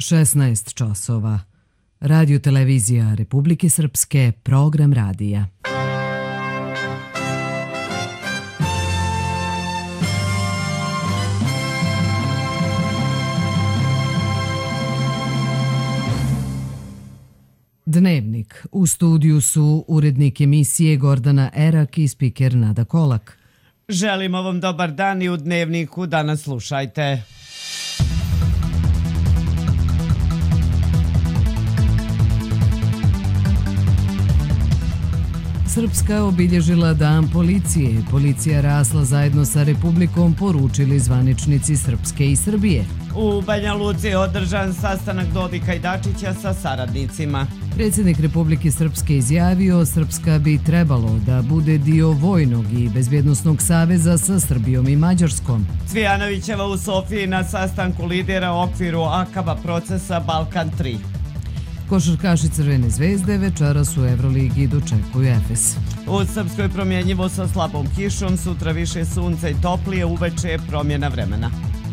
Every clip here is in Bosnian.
16 časova. Radio televizija Republike Srpske, program radija. Dnevnik. U studiju su urednik emisije Gordana Erak i spiker Nada Kolak. Želimo vam dobar dan i u Dnevniku danas slušajte. Srpska obilježila dan policije. Policija rasla zajedno sa Republikom, poručili zvaničnici Srpske i Srbije. U Banja Luci je održan sastanak Dodika i Dačića sa saradnicima. Predsjednik Republike Srpske izjavio Srpska bi trebalo da bude dio vojnog i bezbjednosnog saveza sa Srbijom i Mađarskom. Cvijanovićeva u Sofiji na sastanku lidera u okviru Akaba procesa Balkan 3. Košarkaši Crvene zvezde večeras u Evroligi dočekuju Efes. U Srpskoj promjenjivo sa slabom kišom, sutra više sunca i toplije, uveče je promjena vremena.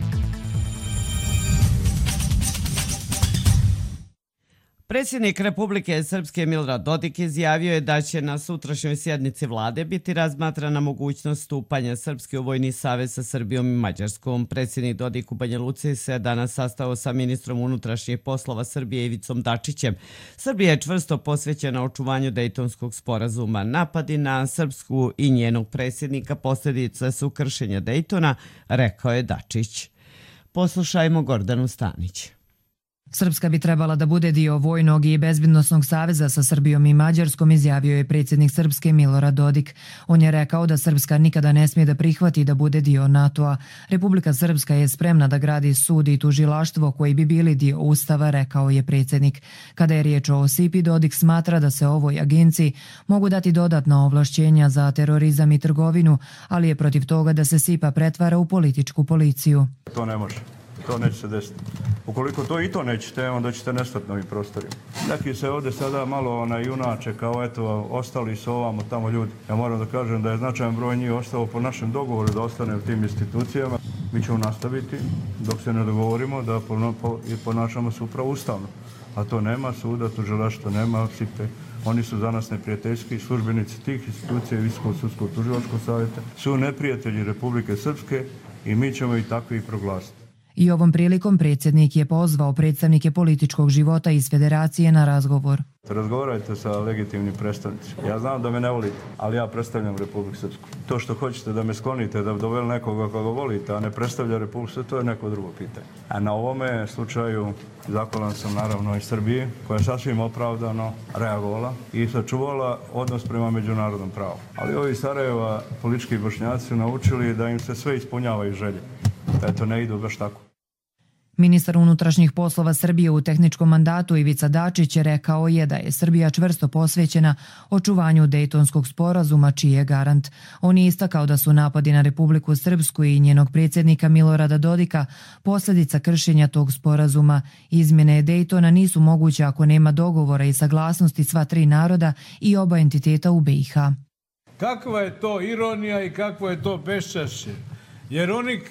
Predsjednik Republike Srpske Milorad Dodik izjavio je da će na sutrašnjoj sjednici vlade biti razmatrana mogućnost stupanja Srpske u vojni savez sa Srbijom i Mađarskom. Predsjednik Dodik u Banja Luci se danas sastao sa ministrom unutrašnjih poslova Srbije Ivicom Dačićem. Srbija je čvrsto posvećena očuvanju Dejtonskog sporazuma. Napadi na Srpsku i njenog predsjednika posljedica su kršenja Dejtona, rekao je Dačić. Poslušajmo Gordanu Stanić. Srpska bi trebala da bude dio vojnog i bezbjednosnog saveza sa Srbijom i Mađarskom, izjavio je predsjednik Srpske Milorad Dodik. On je rekao da Srpska nikada ne smije da prihvati da bude dio NATO-a. Republika Srpska je spremna da gradi sud i tužilaštvo koji bi bili dio Ustava, rekao je predsjednik. Kada je riječ o SIPI, Dodik smatra da se ovoj agenciji mogu dati dodatna ovlašćenja za terorizam i trgovinu, ali je protiv toga da se SIPA pretvara u političku policiju. To ne može. To neće se desiti. Ukoliko to i to nećete, onda ćete nestati na ovim prostorima. Neki se ovdje sada malo junače, kao eto, ostali su ovamo tamo ljudi. Ja moram da kažem da je značajan broj njih ostao po našem dogovoru da ostane u tim institucijama. Mi ćemo nastaviti dok se ne dogovorimo da ponašamo se upravo ustavno. A to nema suda, tužilaštva nema, SIPE. Oni su za nas neprijateljski, službenici tih institucija i Visokog sudskog tužilačkog savjeta su neprijatelji Republike Srpske i mi ćemo i takvi proglasiti. I ovom prilikom predsjednik je pozvao predstavnike političkog života iz federacije na razgovor. Razgovarajte sa legitimnim predstavnicima. Ja znam da me ne volite, ali ja predstavljam Republiku Srpsku. To što hoćete da me sklonite, da doveli nekoga koga volite, a ne predstavlja Republiku Srpsku, to je neko drugo pitanje. A na ovome slučaju zahvalan sam naravno i Srbiji, koja je sasvim opravdano reagovala i sačuvala odnos prema međunarodnom pravu. Ali ovi Sarajeva politički Bošnjaci su naučili da im se sve ispunjavaju želje. Eto, ne idu baš tako. Ministar unutrašnjih poslova Srbije u tehničkom mandatu Ivica Dačić rekao je da je Srbija čvrsto posvećena očuvanju Dejtonskog sporazuma, čiji je garant. On je istakao da su napadi na Republiku Srpsku i njenog predsjednika Milorada Dodika posljedica kršenja tog sporazuma. Izmjene Dejtona nisu moguće ako nema dogovora i saglasnosti sva tri naroda i oba entiteta u BiH. Kakva je to ironija i kakvo je to beščašće? Jer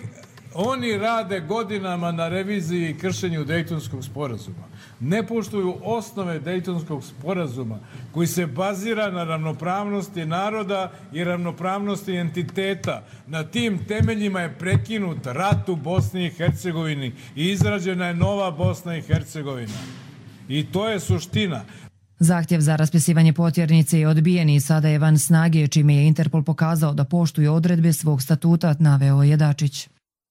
oni rade godinama na reviziji i kršenju Dejtonskog sporazuma. Ne poštuju osnove Dejtonskog sporazuma koji se bazira na ravnopravnosti naroda i ravnopravnosti entiteta. Na tim temeljima je prekinut rat u Bosni i Hercegovini i izrađena je nova Bosna i Hercegovina. I to je suština. Zahtjev za raspisivanje potjernice je odbijen i sada je van snage, čime je Interpol pokazao da poštuje odredbe svog statuta, naveo je Dačić.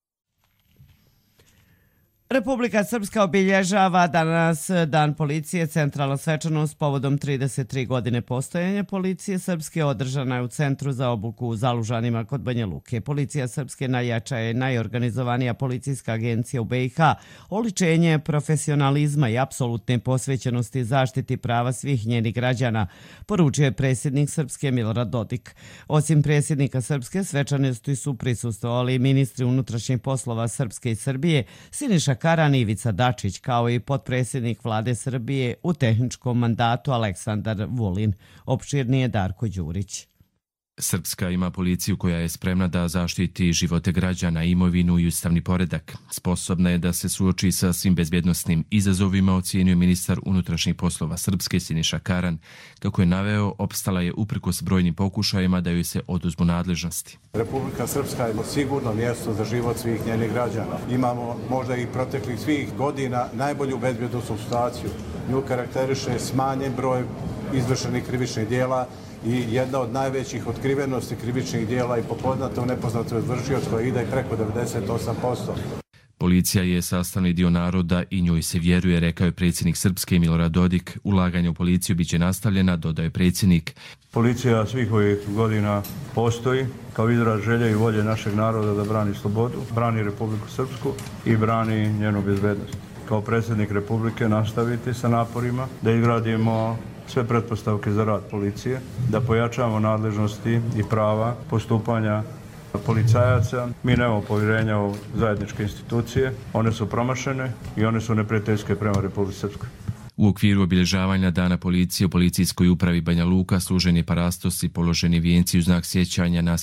Republika Srpska obilježava danas Dan policije. Centralna svečanost povodom 33 godine postojanja policije Srpske održana je u Centru za obuku u Zalužanima kod Banja Luke. Policija Srpske najjača je najorganizovanija policijska agencija u BiH, oličenje profesionalizma i apsolutne posvećenosti zaštiti prava svih njenih građana, poručio je predsjednik Srpske Milorad Dodik. Osim predsjednika Srpske, svečanosti su prisustvovali ministri unutrašnjih poslova Srpske i Srbije, Siniša Karan i Ivica Dačić, kao i potpredsjednik vlade Srbije u tehničkom mandatu Aleksandar Vulin. Opširnije Darko Đurić. Srpska ima policiju koja je spremna da zaštiti živote građana, imovinu i ustavni poredak. Sposobna je da se suoči sa svim bezbjednosnim izazovima, ocijenio ministar unutrašnjih poslova Srpske Siniša Karan. Kako je naveo, opstala je uprkos brojnim pokušajima da joj se oduzmu nadležnosti. Republika Srpska je sigurno mjesto za život svih njenih građana. Imamo možda i proteklih svih godina najbolju bezbjednosnu situaciju. Nju karakteriše smanjen broj izvršenih krivičnih dijela i jedna od najvećih otkrivenosti krivičnih dijela i po poznatom nepoznatom izvršiocu koja ide preko 98%. Policija je sastavni dio naroda i njoj se vjeruje, rekao je predsjednik Srpske Milorad Dodik. Ulaganje u policiju biće nastavljena, dodaje predsjednik. Policija svih ovih godina postoji kao izraz želje i volje našeg naroda da brani slobodu, brani Republiku Srpsku i brani njenu bezbednost. Kao predsjednik Republike nastaviti sa naporima da izgradimo sve pretpostavke za rad policije, da pojačamo nadležnosti i prava postupanja policajaca. Mi nemamo povjerenja u zajedničke institucije, one su promašene i one su neprijateljske prema Republici Srpskoj. U okviru obilježavanja Dana policije u policijskoj upravi Banja Luka služen je parastos i položeni vijenci u znak sjećanja na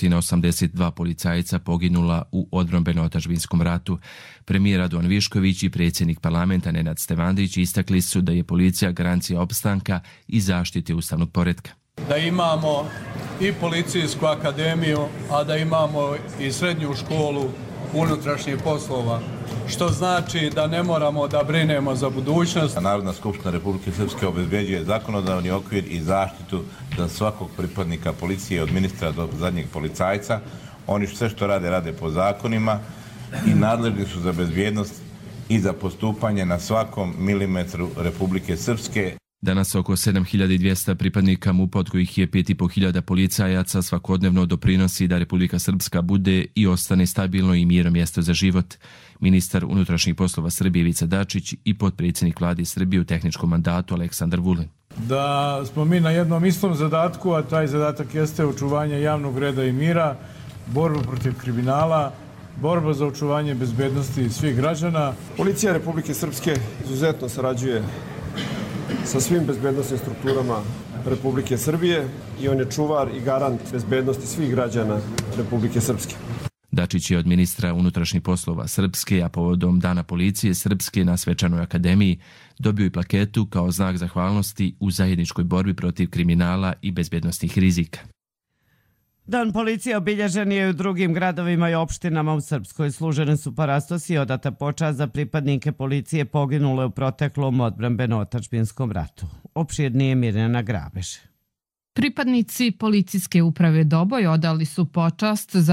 782 policajca poginula u odbrambeno-otadžbinskom ratu. Premijer Radovan Višković i predsjednik parlamenta Nenad Stevandić istakli su da je policija garancija opstanka i zaštite ustavnog poretka. Da imamo i policijsku akademiju, a da imamo i srednju školu unutrašnjih poslova, što znači da ne moramo da brinemo za budućnost. Narodna skupština Republike Srpske obezbeđuje zakonodavni okvir i zaštitu za svakog pripadnika policije od ministra do zadnjeg policajca. Oni sve što rade po zakonima i nadležni su za bezbjednost i za postupanje na svakom milimetru Republike Srpske. Danas oko 7200 pripadnika MUP-a, od kojih je 5500 policajaca, svakodnevno doprinosi da Republika Srpska bude i ostane stabilno i mirno mjesto za život. Ministar unutrašnjih poslova Srbije Ivica Dačić i potpredsjednik vlade Srbije u tehničkom mandatu Aleksandar Vulin. Da smo mi na jednom istom zadatku, a taj zadatak jeste očuvanje javnog reda i mira, borba protiv kriminala, borba za očuvanje bezbednosti svih građana. Policija Republike Srpske izuzetno sarađuje sa svim bezbednosnim strukturama Republike Srbije i on je čuvar i garant bezbednosti svih građana Republike Srpske. Dačić je od ministra unutrašnjih poslova Srpske, a povodom Dana policije Srpske na Svečanoj akademiji dobio i plaketu kao znak zahvalnosti u zajedničkoj borbi protiv kriminala i bezbednosnih rizika. Dan policije obilježen je u drugim gradovima i opštinama u Srpskoj. Služene su parastosi i odata počast za pripadnike policije poginule u proteklom odbrambeno-otadžbinskom ratu. Opširnije Mirjana Grabež. Pripadnici policijske uprave Doboj odali su počast za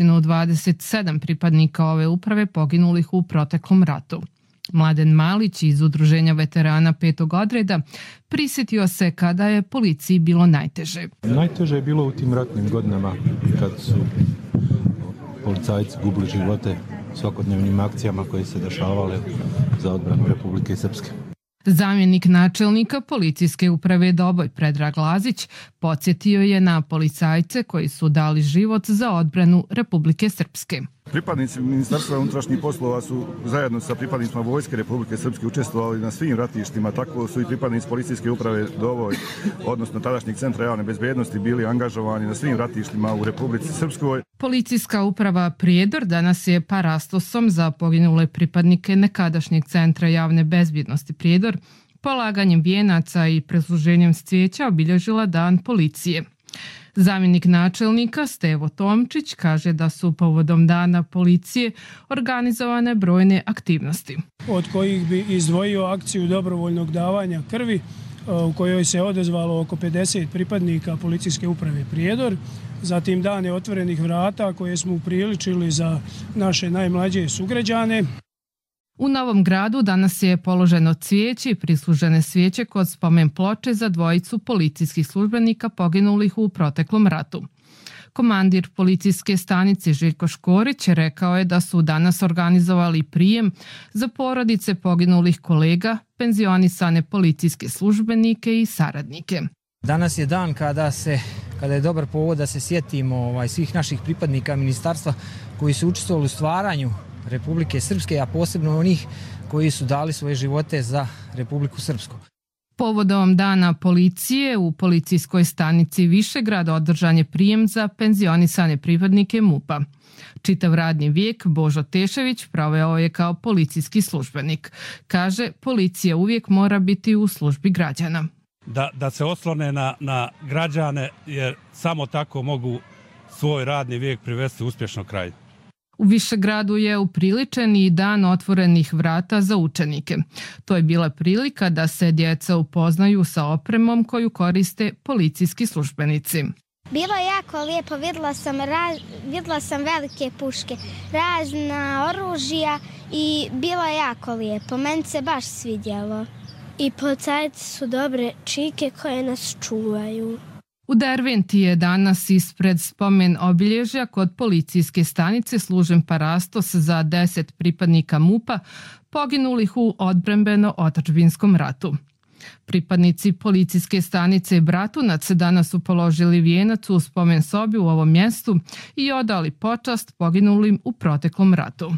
127 pripadnika ove uprave poginulih u proteklom ratu. Mladen Malić iz Udruženja veterana 5. odreda prisjetio se kada je policiji bilo najteže. Najteže je bilo u tim ratnim godinama kad su policajci gubili živote svakodnevnim akcijama koje se dešavale za odbranu Republike Srpske. Zamjenik načelnika policijske uprave Doboj Predrag Lazić podsjetio je na policajce koji su dali život za odbranu Republike Srpske. Pripadnici Ministarstva unutrašnjih poslova su zajedno sa pripadnicima Vojske Republike Srpske učestvovali na svim ratištima, tako su i pripadnici policijske uprave Doboj, odnosno tadašnjeg centra javne bezbednosti, bili angažovani na svim ratištima u Republici Srpskoj. Policijska uprava Prijedor danas je parastosom za poginule pripadnike nekadašnjeg centra javne bezbednosti Prijedor polaganjem vijenaca i presluženjem cvijeća obilježila Dan policije. Zamjenik načelnika Stevo Tomčić kaže da su povodom Dana policije organizovane brojne aktivnosti. Od kojih bi izdvojio akciju dobrovoljnog davanja krvi u kojoj se odazvalo oko 50 pripadnika policijske uprave Prijedor. Zatim dane otvorenih vrata koje smo upriličili za naše najmlađe sugrađane. U Novom Gradu danas je položeno cvijeće i prislužene svijeće kod spomen ploče za dvojicu policijskih službenika poginulih u proteklom ratu. Komandir policijske stanice Željko Škorić rekao je da su danas organizovali prijem za porodice poginulih kolega, penzionisane policijske službenike i saradnike. Danas je dan kada je dobar povod da se sjetimo svih naših pripadnika ministarstva koji su učestvovali u stvaranju Republike Srpske, a posebno onih koji su dali svoje živote za Republiku Srpsku. Povodom dana policije u policijskoj stanici Višegrad održan je prijem za penzionisane pripadnike MUP-a. Čitav radni vijek Božo Tešević proveo je kao policijski službenik. Kaže, policija uvijek mora biti u službi građana. Da se oslone na građane, jer samo tako mogu svoj radni vijek privesti uspješno kraju. U Višegradu je upriličen i dan otvorenih vrata za učenike. To je bila prilika da se djeca upoznaju sa opremom koju koriste policijski službenici. Bilo je jako lijepo, vidjela sam velike puške, razna oružja i bilo je jako lijepo. Meni se baš svidjelo. I policajci su dobre čike koje nas čuvaju. U Derventi je danas ispred spomen obilježja kod policijske stanice služen parastos za 10 pripadnika MUP-a poginulih u odbrambeno-otadžbinskom ratu. Pripadnici policijske stanice Bratunac danas su položili vijenac u spomen sobi u ovom mjestu i odali počast poginulim u proteklom ratu.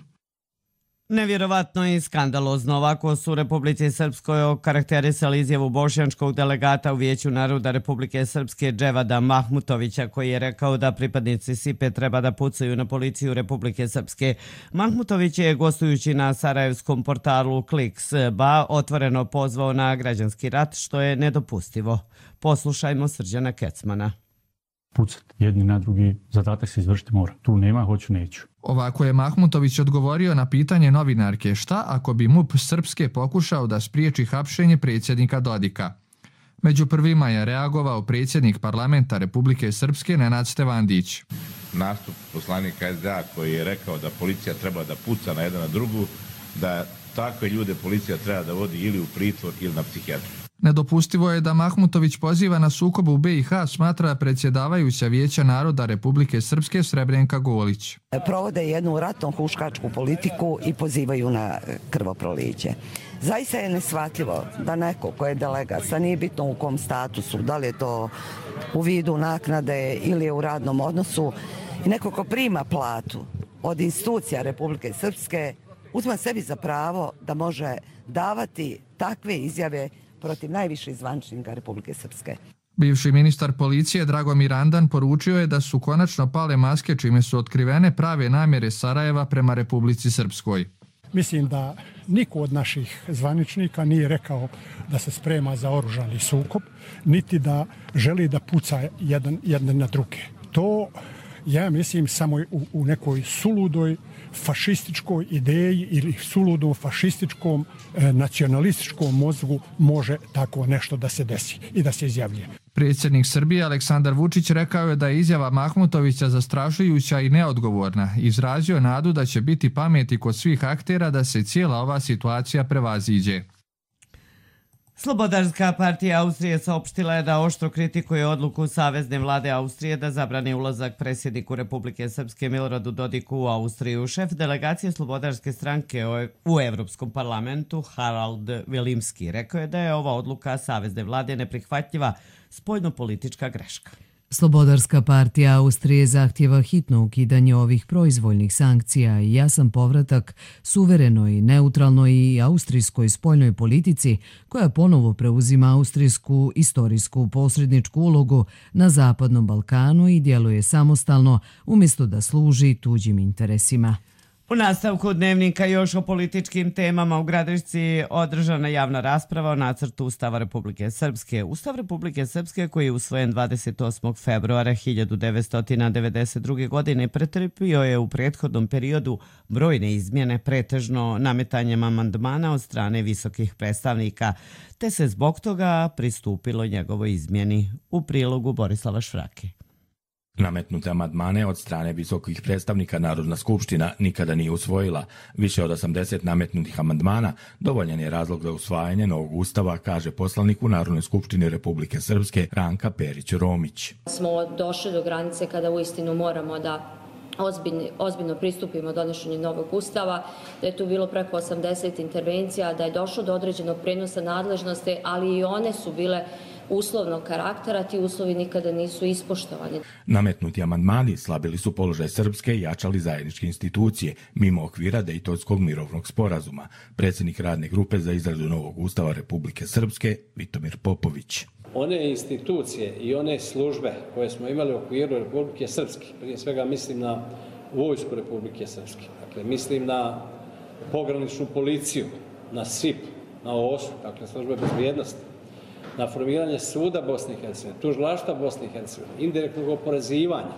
Nevjerovatno i skandalozno, ovako su Republici Srpskoj okarakterisali izjavu bošnjačkog delegata u Vijeću naroda Republike Srpske Dževada Mahmutovića, koji je rekao da pripadnici SIPE treba da pucaju na policiju Republike Srpske. Mahmutović je, gostujući na sarajevskom portalu Kliks.ba, otvoreno pozvao na građanski rat, što je nedopustivo. Poslušajmo Srđana Kecmana. Pucati jedni na drugi, zadatak se izvršiti mora. Tu nema, hoću, neću. Ovako je Mahmutović odgovorio na pitanje novinarke šta ako bi MUP Srpske pokušao da spriječi hapšenje predsjednika Dodika. Među prvima je reagovao predsjednik parlamenta Republike Srpske Nenad Stevandić. Nastup poslanika SDA koji je rekao da policija treba da puca na jedan na drugu, da takve ljude policija treba da vodi ili u pritvor ili na psihijatriju. Nedopustivo je da Mahmutović poziva na sukob u BiH, smatra predsjedavajuća Vijeća naroda Republike Srpske Srebrenka Golić. Provode jednu ratno-huškačku politiku i pozivaju na krvoproliće. Zaista je neshvatljivo da neko ko je delegat, sa nije bitno u kom statusu, da li je to u vidu naknade ili je u radnom odnosu, i neko ko prima platu od institucija Republike Srpske, uzma sebi za pravo da može davati takve izjave protiv najviših zvaničnika Republike Srpske. Bivši ministar policije Dragomir Andan poručio je da su konačno pale maske čime su otkrivene prave namjere Sarajeva prema Republici Srpskoj. Mislim da niko od naših zvaničnika nije rekao da se sprema za oružani sukob, niti da želi da puca jedan na druge. To, ja mislim, samo u nekoj suludoj fašističkoj ideji ili suludom fašističkom nacionalističkom mozgu može tako nešto da se desi i da se izjavljuje. Predsjednik Srbije Aleksandar Vučić rekao je da je izjava Mahmutovića zastrašujuća i neodgovorna. Izrazio nadu da će biti pameti kod svih aktera da se cijela ova situacija prevaziđe. Slobodarska partija Austrije saopštila je da oštro kritikuje odluku Savezne vlade Austrije da zabrani ulazak predsjedniku Republike Srpske Miloradu Dodiku u Austriju. Šef delegacije Slobodarske stranke u Evropskom parlamentu Harald Vilimski rekao je da je ova odluka Savezne vlade neprihvatljiva spoljnopolitička greška. Slobodarska partija Austrije zahtjeva hitno ukidanje ovih proizvoljnih sankcija i jasan povratak suverenoj, neutralnoj i austrijskoj spoljnoj politici koja ponovo preuzima austrijsku istorijsku posredničku ulogu na Zapadnom Balkanu i djeluje samostalno umjesto da služi tuđim interesima. U nastavku dnevnika još o političkim temama u Gradišci održana javna rasprava o nacrtu Ustava Republike Srpske. Ustav Republike Srpske, koji je usvojen 28. februara 1992. godine, pretrpio je u prethodnom periodu brojne izmjene, pretežno nametanjem amandmana od strane visokih predstavnika, te se zbog toga pristupilo njegovoj izmjeni. U prilogu Borislava Švrake. Nametnute amandmane od strane visokih predstavnika Narodna skupština nikada nije usvojila. Više od 80 nametnutih amandmana dovoljan je razlog za usvajanje novog ustava, kaže poslanik u Narodnoj skupštini Republike Srpske Ranka Perić-Romić. Smo došli do granice kada uistinu moramo da ozbiljno pristupimo donošenju novog ustava, da je tu bilo preko 80 intervencija, da je došlo do određenog prenosa nadležnosti, ali i one su bile uslovnog karaktera, ti uslovi nikada nisu ispoštovani. Nametnuti amandmani slabili su položaj Srpske i jačali zajedničke institucije, mimo okvira Dejtonskog mirovnog sporazuma. Predsjednik radne grupe za izradu novog ustava Republike Srpske, Vitomir Popović. One institucije i one službe koje smo imali u okviru Republike Srpske, prije svega mislim na vojsku Republike Srpske, dakle mislim na pograničnu policiju, na SIP, na OSU, dakle službe bezbjednosti, na formiranje suda Bosne i Hercegovine, tužilaštva Bosne i Hercegovine, indirektnog oporezivanja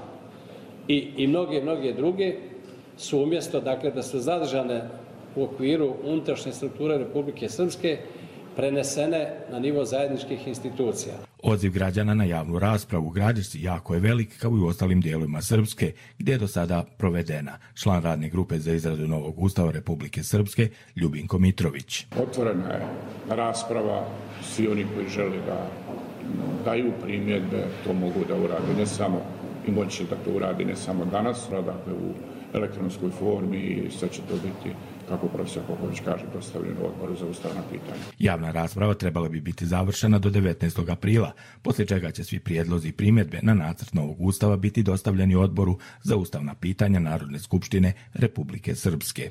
i mnoge druge su umjesto dakle da su zadržane u okviru unutrašnje strukture Republike Srpske prenesene na nivo zajedničkih institucija. Odziv građana na javnu raspravu u Gradišci jako je velik kao i u ostalim dijelovima Srpske, gdje je do sada provedena. Član radne grupe za izradu novog ustava Republike Srpske, Ljubinko Mitrović. Otvorena je rasprava, svi oni koji žele da daju primjedbe, to mogu da urade ne samo i moći da to uradi ne samo danas, dakle u elektronskoj formi i sve će to biti, kako profesor Popović kaže, dostavljeno Odboru za ustavna pitanja. Javna rasprava trebala bi biti završena do 19. aprila, poslije čega će svi prijedlozi i primjedbe na nacrt novog ustava biti dostavljeni Odboru za ustavna pitanja Narodne skupštine Republike Srpske.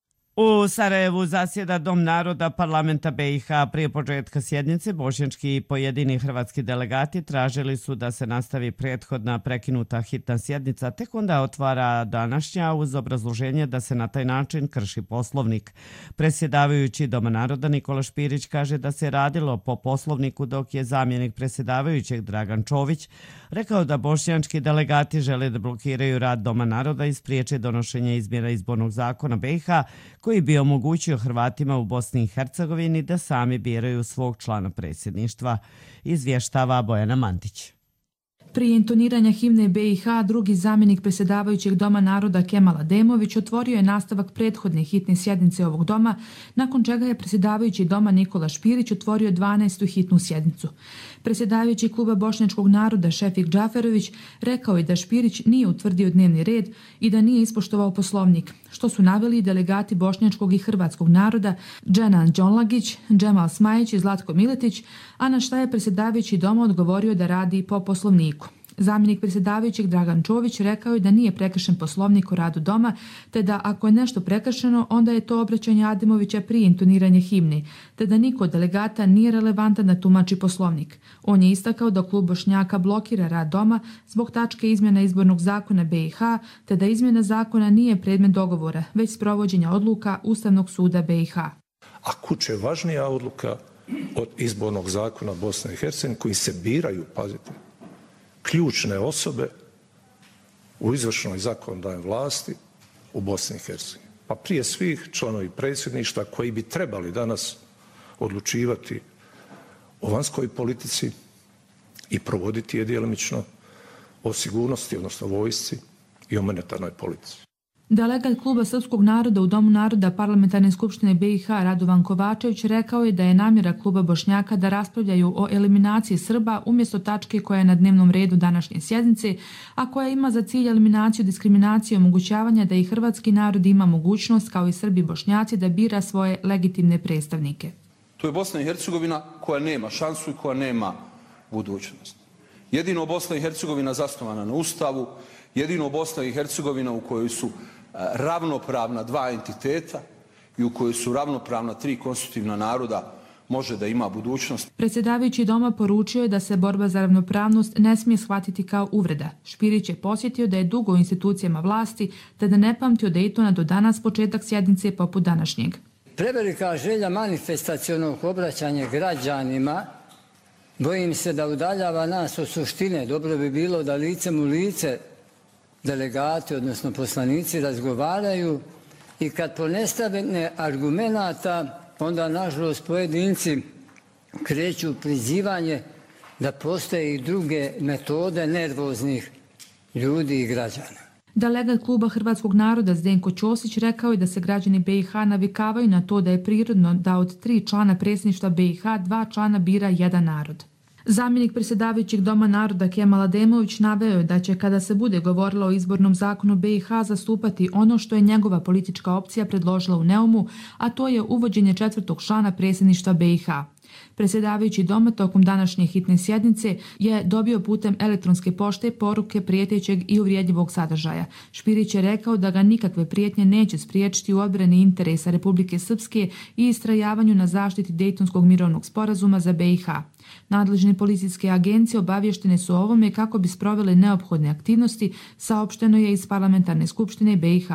U Sarajevu zasjeda Dom naroda Parlamenta BiH. Prije početka sjednice bošnjački i pojedini hrvatski delegati tražili su da se nastavi prethodna prekinuta hitna sjednica, tek onda otvara današnja uz obrazloženje da se na taj način krši poslovnik. Predsjedavajući Doma naroda Nikola Špirić kaže da se radilo po poslovniku, dok je zamjenik predsjedavajućeg Dragan Čović rekao da bošnjački delegati žele da blokiraju rad Doma naroda i spriječe donošenje izmjena izbornog zakona BiH koji bi omogućio Hrvatima u Bosni i Hercegovini da sami biraju svog člana predsjedništva, izvještava Bojana Mantić. Prije intoniranja himne BiH, drugi zamjenik predsjedavajućeg Doma naroda Kemal Ademović otvorio je nastavak prethodne hitne sjednice ovog doma, nakon čega je predsjedavajući Doma Nikola Špirić otvorio 12. hitnu sjednicu. Predsjedavajući kluba bošnjačkog naroda Šefik Džaferović rekao je da Špirić nije utvrdio dnevni red i da nije ispoštovao poslovnik, što su naveli delegati bošnjačkog i hrvatskog naroda Dženan Đonlagić, Džemal Smajić i Zlatko Miletić, a na šta je predsjedavajući Doma odgovorio da radi po poslovniku. Zamjenik predsjedavajućeg Dragan Čović rekao je da nije prekršen poslovnik o radu doma, te da ako je nešto prekršeno, onda je to obraćanje Ademovića prije intoniranja himne, te da niko od delegata nije relevantan da tumači poslovnik. On je istakao da klub Bošnjaka blokira rad doma zbog tačke izmjena izbornog zakona BiH, te da izmjena zakona nije predmet dogovora, već sprovođenja odluka Ustavnog suda BiH. A kuće je važnija odluka od izbornog zakona Bosne i Hercegovine koji se biraju, pazite, ključne osobe u izvršnoj zakonodavnoj vlasti u Bosni i Hercegovini. Pa prije svih članovi predsjedništva koji bi trebali danas odlučivati o vanjskoj politici i provoditi je djelomično o sigurnosti, odnosno vojsci i o monetarnoj politici. Delegat kluba Srpskog naroda u Domu naroda Parlamentarne skupštine BiH Radovan Kovačević rekao je da je namjera kluba Bošnjaka da raspravljaju o eliminaciji Srba umjesto tačke koja je na dnevnom redu današnje sjednice, a koja ima za cilj eliminaciju diskriminacije i omogućavanja da i hrvatski narod ima mogućnost, kao i Srbi i Bošnjaci, da bira svoje legitimne predstavnike. To je Bosna i Hercegovina koja nema šansu i koja nema budućnost. Jedino Bosna i Hercegovina zasnovana na Ustavu, jedino Bosna i Hercegovina u kojoj su ravnopravna dva entiteta i u kojoj su ravnopravna tri konstitutivna naroda može da ima budućnost. Predsjedavajući Doma poručio je da se borba za ravnopravnost ne smije shvatiti kao uvreda. Špirić je posjetio da je dugo u institucijama vlasti, te da ne pamti od Dejtona do danas početak sjednice poput današnjeg. Prevelika želja manifestacionog obraćanja građanima bojim se da udaljava nas od suštine. Dobro bi bilo da licem u lice delegati, odnosno poslanici, razgovaraju i kad ponestane argumenata, onda nažalost pojedinci kreću prizivanje da postoje i druge metode nervoznih ljudi i građana. Delegat kluba Hrvatskog naroda Zdenko Ćosić rekao je da se građani BiH navikavaju na to da je prirodno da od 3 člana predsjedništva BiH 2 člana bira jedan narod. Zamjenik predsjedavajućeg Doma naroda Kemal Ademović naveo je da će, kada se bude govorilo o izbornom zakonu BiH, zastupati ono što je njegova politička opcija predložila u Neumu, a to je uvođenje 4. člana predsjedništva BiH. Predsjedavajući doma tokom današnje hitne sjednice je dobio putem elektronske pošte poruke prijetećeg i uvrijedljivog sadržaja. Špirić je rekao da ga nikakve prijetnje neće spriječiti u odbrani interesa Republike Srpske i istrajavanju na zaštiti Dejtonskog mirovnog sporazuma za BiH. Nadležne policijske agencije obavještene su o ovome kako bi sprovele neophodne aktivnosti, saopšteno je iz Parlamentarne skupštine BiH.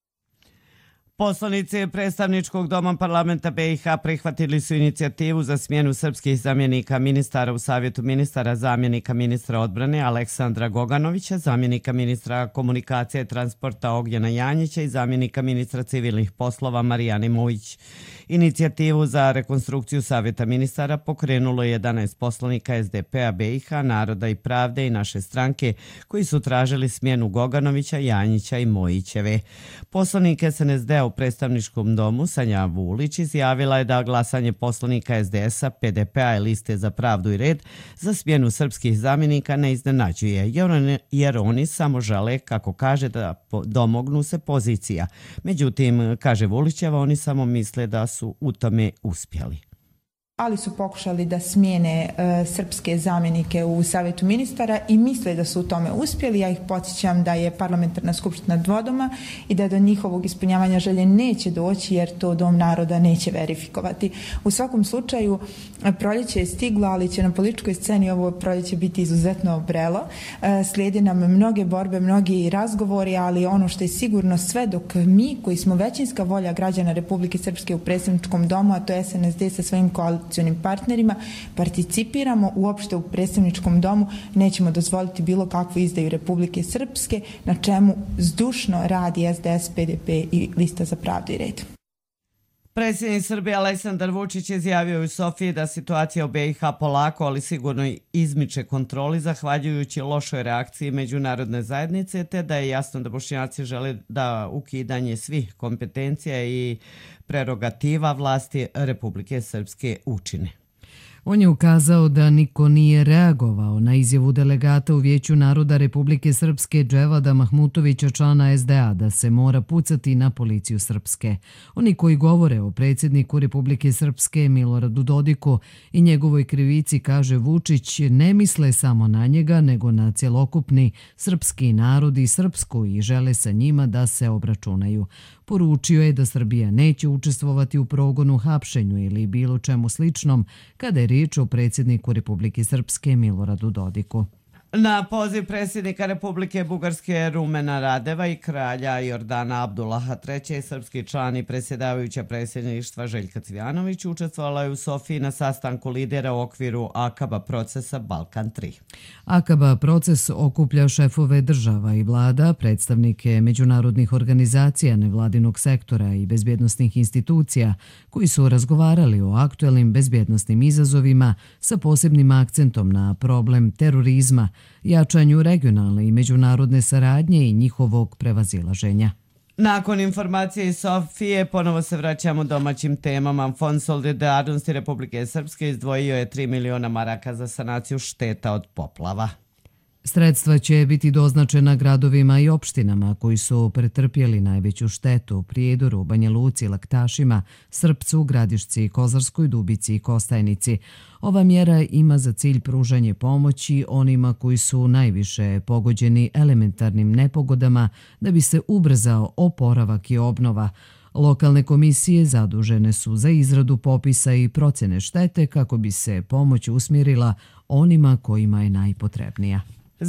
Poslanici predstavničkog doma parlamenta BiH prihvatili su inicijativu za smjenu srpskih zamjenika ministara u Savjetu ministara, zamjenika ministra odbrane Aleksandra Goganovića, zamjenika ministra komunikacije i transporta Ognjena Janjića i zamjenika ministra civilnih poslova Marijane Mojić. Inicijativu za rekonstrukciju Savjeta ministara pokrenulo 11 poslanika SDP-a BiH, Naroda i pravde i naše stranke koji su tražili smjenu Goganovića, Janjića i Mojićeve. Poslanik SNSD-a u predstavničkom domu Sanja Vulić izjavila je da glasanje poslanika SDS-a, PDP-a i Liste za pravdu i red za smjenu srpskih zamjenika ne iznenađuje, jer oni samo žele, kako kaže, da domognu se pozicija. Međutim, kaže Vulićeva, oni samo misle da su u tome uspjeli. Ali su pokušali da smijene srpske zamjenike u Savjetu ministara i misle da su u tome uspjeli. Ja ih podsjećam da je parlamentarna skupština dvodoma i da do njihovog ispunjavanja želje neće doći jer to Dom naroda neće verifikovati. U svakom slučaju proljeće je stiglo, ali će na političkoj sceni ovo proljeće biti izuzetno vrelo. Slijede nam mnoge borbe, mnogi razgovori, ali ono što je sigurno sve dok mi koji smo većinska volja građana Republike Srpske u predstavničkom domu, a to je SNSD sa svojim koalicijom partnerima, participiramo uopšte u predstavničkom domu, nećemo dozvoliti bilo kakvu izdaju Republike Srpske, na čemu zdušno radi SDS, PDP i Lista za pravdu i red. Predsjednik Srbije Aleksandar Vučić izjavio u Sofiji da situacija u BiH polako, ali sigurno izmiče kontroli zahvaljujući lošoj reakciji međunarodne zajednice, te da je jasno da Bošnjaci žele da ukidanje svih kompetencija i prerogativa vlasti Republike Srpske učine. On je ukazao da niko nije reagovao na izjavu delegata u Vijeću naroda Republike Srpske Dževada Mahmutovića, člana SDA, da se mora pucati na policiju Srpske. Oni koji govore o predsjedniku Republike Srpske Miloradu Dodiku i njegovoj krivici, kaže Vučić, ne misle samo na njega, nego na cjelokupni srpski narod i Srpsku i žele sa njima da se obračunaju. Poručio je da Srbija neće učestvovati u progonu, hapšenju ili bilo čemu sličnom kada je riječ o predsjedniku Republike Srpske Miloradu Dodiku. Na poziv predsjednika Republike Bugarske Rumena Radeva i kralja Jordana Abdullaha III, srpski član i predsjedavajuća predsjedništva Željka Cvijanović učestvovala je u Sofiji na sastanku lidera u okviru Akaba procesa Balkan 3. Akaba proces okuplja šefove država i vlada, predstavnike međunarodnih organizacija, nevladinog sektora i bezbjednosnih institucija koji su razgovarali o aktuelnim bezbjednosnim izazovima sa posebnim akcentom na problem terorizma, jačanju regionalne i međunarodne saradnje i njihovog prevazilaženja. Nakon informacije iz Sofije ponovo se vraćamo domaćim temama. Fond solidarnosti Republike Srpske izdvojio je 3 miliona maraka za sanaciju šteta od poplava. Sredstva će biti doznačena gradovima i opštinama koji su pretrpjeli najveću štetu u Prijedoru, Banja Luci, Laktašima, Srpcu, Gradišci, Kozarskoj Dubici i Kostajnici. Ova mjera ima za cilj pružanje pomoći onima koji su najviše pogođeni elementarnim nepogodama da bi se ubrzao oporavak i obnova. Lokalne komisije zadužene su za izradu popisa i procjene štete kako bi se pomoć usmjerila onima kojima je najpotrebnija.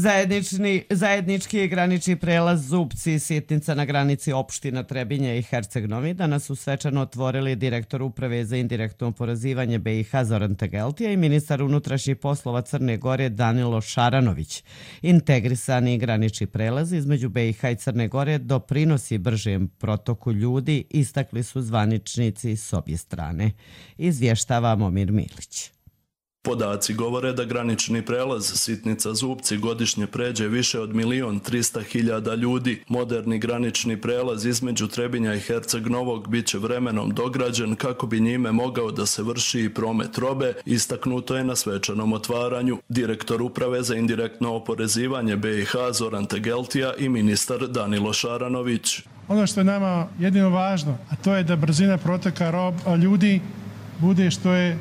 Zajednički granični prelaz Zupci i Sitnica na granici opština Trebinje i Herceg Novi danas su svečano otvorili direktor Uprave za indirektno oporezivanje BiH Zoran Tegeltija i ministar unutrašnjih poslova Crne Gore Danilo Šaranović. Integrisani granični prelaz između BiH i Crne Gore doprinosi bržem protoku ljudi, istakli su zvaničnici s obje strane. Izvještava Momir Milić. Podaci govore da granični prelaz Sitnica-Zupci godišnje pređe više od 1.300.000 ljudi. Moderni granični prelaz između Trebinja i Herceg Novog bit će vremenom dograđen kako bi njime mogao da se vrši i promet robe, istaknuto je na svečanom otvaranju. Direktor Uprave za indirektno oporezivanje BiH Zoran Tegeltija i ministar Danilo Šaranović. Ono što je nama jedino važno, a to je da brzina proteka ljudi bude što je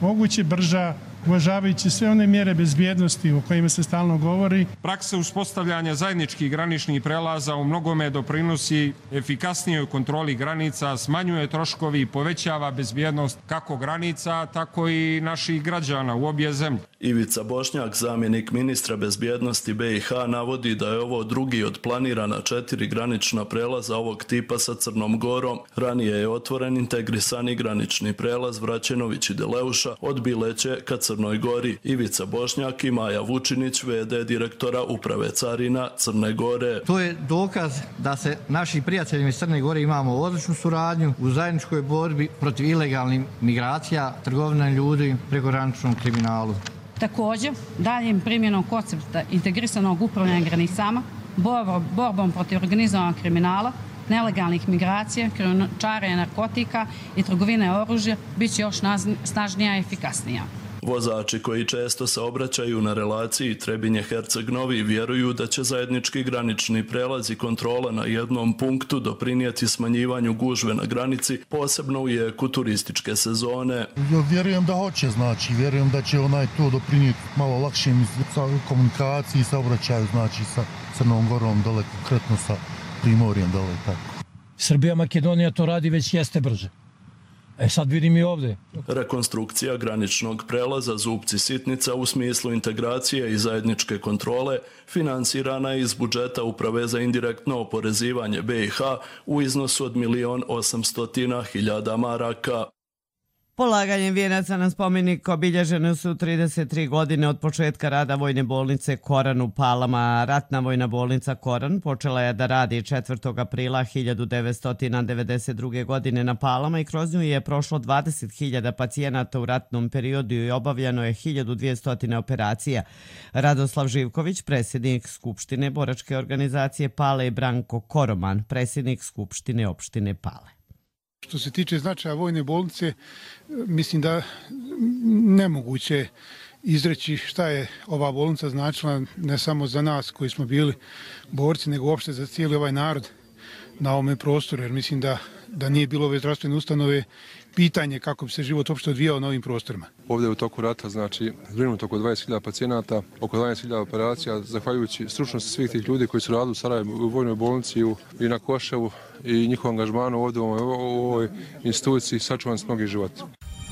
moguće brža, uvažavajući sve one mjere bezbjednosti o kojima se stalno govori. Praksa uspostavljanja zajedničkih graničnih prelaza u mnogome doprinosi efikasnijoj kontroli granica, smanjuje troškovi i povećava bezbjednost kako granica, tako i naših građana u obje zemlje. Ivica Bošnjak, zamjenik ministra bezbjednosti BiH, navodi da je ovo drugi od planirana 4 granična prelaza ovog tipa sa Crnom Gorom. Ranije je otvoren integrisani granični prelaz Vraćenović i Deleuša od Bileće ka Crnoj Gori. Ivica Bošnjak i Maja Vučinić, VD direktora Uprave carina Crne Gore. To je dokaz da se naši prijatelji iz Crne Gore imamo odličnu suradnju u zajedničkoj borbi protiv ilegalnih migracija, trgovina ljudi, prekograničnom kriminalu. Također, daljim primjenom koncepta integrisanog upravljanja granicama, borbom protiv organizovanog kriminala, nelegalnih migracija, krijumčarenja narkotika i trgovine oružja bit će još snažnija i efikasnija. Vozači koji često se obraćaju na relaciji Trebinje-Herceg Novi vjeruju da će zajednički granični prelaz i kontrola na jednom punktu doprinijeti smanjivanju gužve na granici, posebno u jeku turističke sezone. Vjerujem da hoće, vjerujem da će to doprinijeti malo lakšim komunikaciji i saobraćaju, sa Crnom Gorom dole, konkretno sa Primorjem dole. Tako. Srbija, Makedonija to radi već jeste brže. Sad vidim i ovdje. Rekonstrukcija graničnog prelaza Zupci-Sitnica u smislu integracije i zajedničke kontrole finansirana je iz budžeta Uprave za indirektno oporezivanje BiH u iznosu od 1.800.000 maraka. Polaganjem vijenaca na spomenik obilježene su 33 godine od početka rada Vojne bolnice Koran u Palama. Ratna vojna bolnica Koran počela je da radi 4. aprila 1992. godine na Palama i kroz nju je prošlo 20.000 pacijenata u ratnom periodu i obavljeno je 1200 operacija. Radoslav Živković, predsjednik Skupštine boračke organizacije Pale, i Branko Koroman, predsjednik Skupštine opštine Pale. Što se tiče značaja Vojne bolnice, mislim da nemoguće izreći šta je ova bolnica značila ne samo za nas koji smo bili borci, nego uopšte za cijeli ovaj narod na ovome prostoru, jer mislim da nije bilo ove zdravstvene ustanove, pitanje kako bi se život uopšte odvijao na ovim prostorima. Ovdje u toku rata, zbrinuto oko 20.000 pacijenata, oko 12.000 operacija, zahvaljujući stručnosti svih tih ljudi koji su radili u Sarajevu, u Vojnoj bolnici i na Koševu i njihovom angažmanu ovdje u ovoj instituciji sačuvan s mnogih života.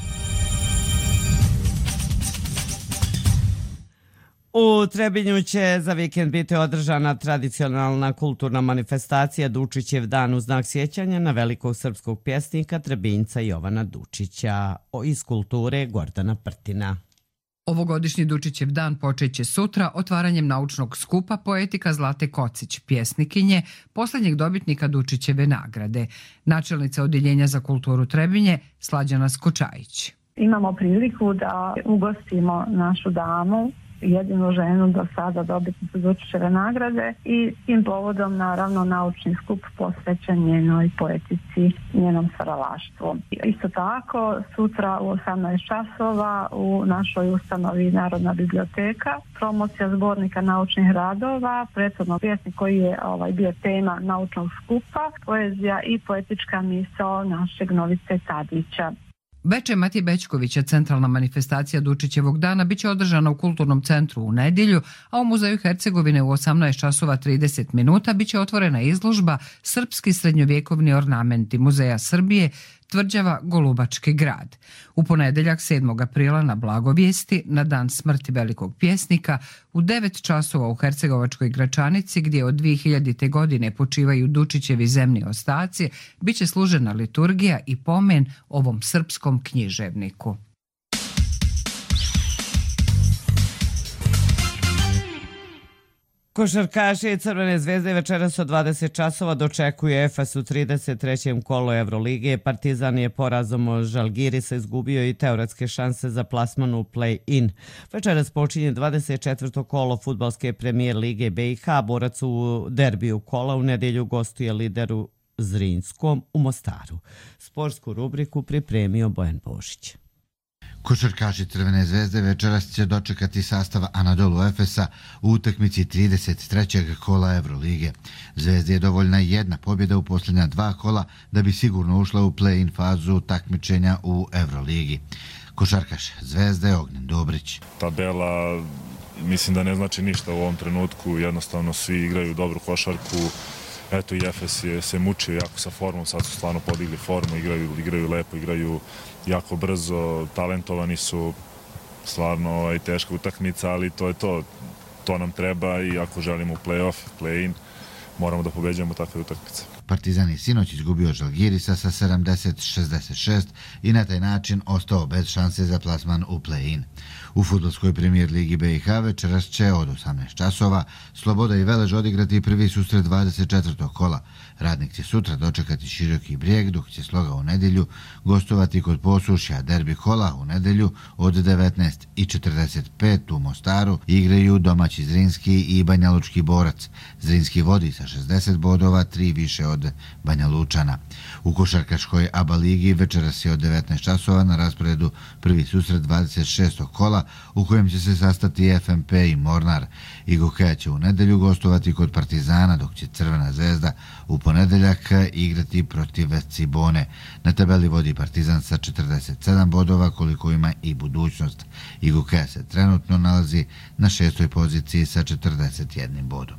U Trebinju će za vikend biti održana tradicionalna kulturna manifestacija Dučićev dan u znak sjećanja na velikog srpskog pjesnika Trebinjca Jovana Dučića. Iz kulture Gordana Prtina. Ovogodišnji Dučićev dan počeće sutra otvaranjem naučnog skupa poetika Zlate Kocić, pjesnikinje, posljednjeg dobitnika Dučićeve nagrade. Načelnica Odjeljenja za kulturu Trebinje, Slađana Skočajić. Imamo priliku da ugostimo našu damu, jedinu ženu do sada dobitnicu Dučićeve nagrade, i tim povodom naravno naučni skup posvećen njenoj poetici, njenom stvaralaštvu. Isto tako sutra u 18 časova u našoj ustanovi Narodna biblioteka promocija zbornika naučnih radova, prethodno pjesnik koji je bio tema naučnog skupa, poezija i poetička misao našeg Novice Tadića. Veče Matije Bećkovića centralna manifestacija Dučićevog dana biće održana u Kulturnom centru u nedjelju, a u Muzeju Hercegovine u 18 časova 30 minuta biće otvorena izložba Srpski srednjovjekovni ornamenti Muzeja Srbije, tvrđava Golubački grad. U ponedjeljak 7. aprila na Blagovijesti, na dan smrti velikog pjesnika, u 9 časova u Hercegovačkoj Gračanici, gdje od 2000. godine počivaju Dučićevi zemni ostaci, biće služena liturgija i pomen ovom srpskom književniku. Košarkaši Crvene zvezde večeras od 20 časova dočekuje Efes u 33. kolu Evrolige. Partizan je porazom od Žalgirisa izgubio i teoretske šanse za plasman u play-in. Večeras počinje 24. kolo fudbalske premijer lige BiH. Borac u derbiju kola u nedjelju gostuje lideru Zrinskom u Mostaru. Sportsku rubriku pripremio Bojan Božić. Košarkaši Crvene zvezde večeras će dočekati sastava Anadolu Efesa u utakmici 33. kola Evrolige. Zvezdi je dovoljna jedna pobjeda u posljednja 2 kola da bi sigurno ušla u play-in fazu takmičenja u Evroligi. Košarkaš Zvezde Ognjen Dobrić. Tabela mislim da ne znači ništa u ovom trenutku, jednostavno svi igraju dobru košarku. Eto i Efes se mučio jako sa formom, sad su stvarno podigli formu, igraju lepo, igraju jako brzo, talentovani su, stvarno teška utakmica, ali to je to. To nam treba i ako želimo play-off, play-in, moramo da pobeđamo takve utakmice. Partizan je sinoć izgubio Žalgirisa sa 70-66 i na taj način ostao bez šanse za plasman u play-in. U fudbalskoj premijer ligi BiH večeras će od 18 časova Sloboda i Velež odigrati prvi susret 24. kola. Radnik će sutra dočekati Široki Brijeg, dok će Sloga u nedjelju gostovati kod Posušja. Derbi kola u nedjelju od 19:45 u Mostaru igraju domaći Zrinski i Banja Lučki Borac. Zrinski vodi sa 60 bodova, 3 više od Banja Lučana. U košarkaškoj ABA ligi večeras je od 19 časova na rasporedu prvi susret 26. kola u kojem će se sastati FMP i Mornar. Igokeja će u nedjelju gostovati kod Partizana, dok će Crvena zvezda u ponedeljak igrati protiv Cibone. Na tabeli vodi Partizan sa 47 bodova, koliko ima i Budućnost. Igokeja se trenutno nalazi na 6. poziciji sa 41 bodom.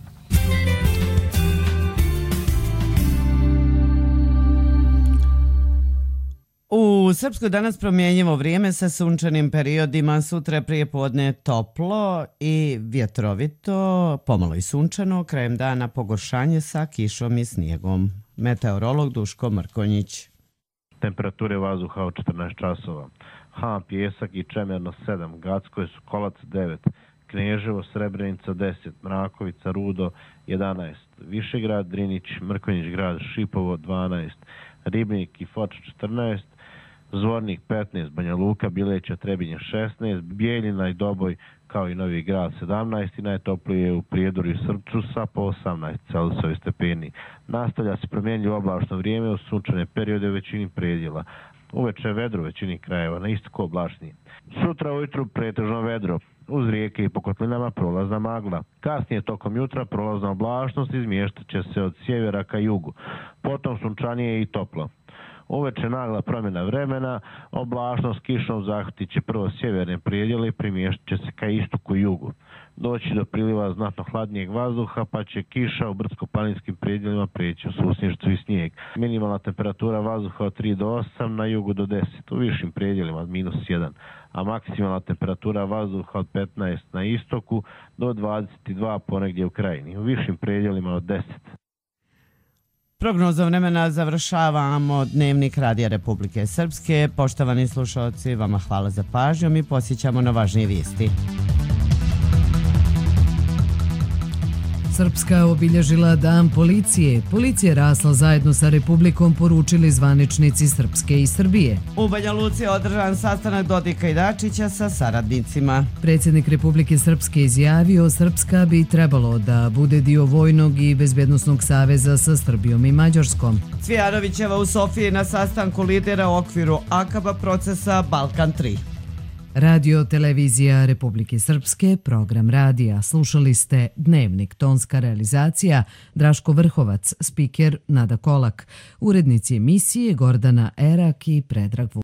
U Srpskoj danas promjenjivo vrijeme sa sunčanim periodima, sutra prije podne toplo i vjetrovito, pomalo i sunčano, krajem dana pogoršanje sa kišom i snijegom. Meteorolog Duško Mrkonjić. Temperature vazduha od 14 časova. Han, Pijesak i Čemerno 7, Gacko je Sokolac 9, Kneževo, Srebrenica 10, Mrakovica, Rudo 11, Višegrad, Drinić, Mrkonjić grad, Šipovo 12, Ribnik i Foč 14, Zvornik 15, Banja Luka, Bileća, Trebinje 16, Bijeljina i Doboj kao i Novi Grad 17 i najtoplije u Prijedorju i Srpcu sa po 18 Celsijevi stepeni. Nastavlja se promjenljivo oblačno vrijeme u sunčane periode u većini predjela. Uveče vedro u većini krajeva, na istoku oblačnije. Sutra ujutru pretežno vedro, uz rijeke i po kotlinama prolazna magla. Kasnije tokom jutra prolazna oblačnost izmještat će se od sjevera ka jugu, potom sunčanije i toplo. Uveče nagla promjena vremena, oblačnost kišom zahvatit će prvo sjeverne predjele i primještat će se ka istoku i jugu. Doći do priliva znatno hladnijeg vazduha, pa će kiša u brdsko-planinskim predjelima prijeći u susnješću i snijeg. Minimalna temperatura vazduha od 3 do 8, na jugu do 10, u višim predjelima od -1, a maksimalna temperatura vazduha od 15 na istoku do 22 ponegdje u krajini, u višim predjelima od 10. Prognozom vremena završavamo Dnevnik Radija Republike Srpske. Poštovani slušalci, vama hvala za pažnju. Mi posjećamo na važnije vijesti. Srpska je obilježila Dan policije. Policija rasla zajedno sa Republikom, poručili zvaničnici Srpske i Srbije. U Banja Luci je održan sastanak Dodika i Dačića sa saradnicima. Predsjednik Republike Srpske izjavio Srpska bi trebalo da bude dio vojnog i bezbednosnog saveza sa Srbijom i Mađarskom. Cvijanovićeva u Sofiji na sastanku lidera u okviru AKBA procesa Balkan 3. Radio Televizija Republike Srpske, program radija. Slušali ste Dnevnik, tonska realizacija Draško Vrhovac, spiker Nada Kolak, urednici emisije Gordana Erak i Predrag Vučić.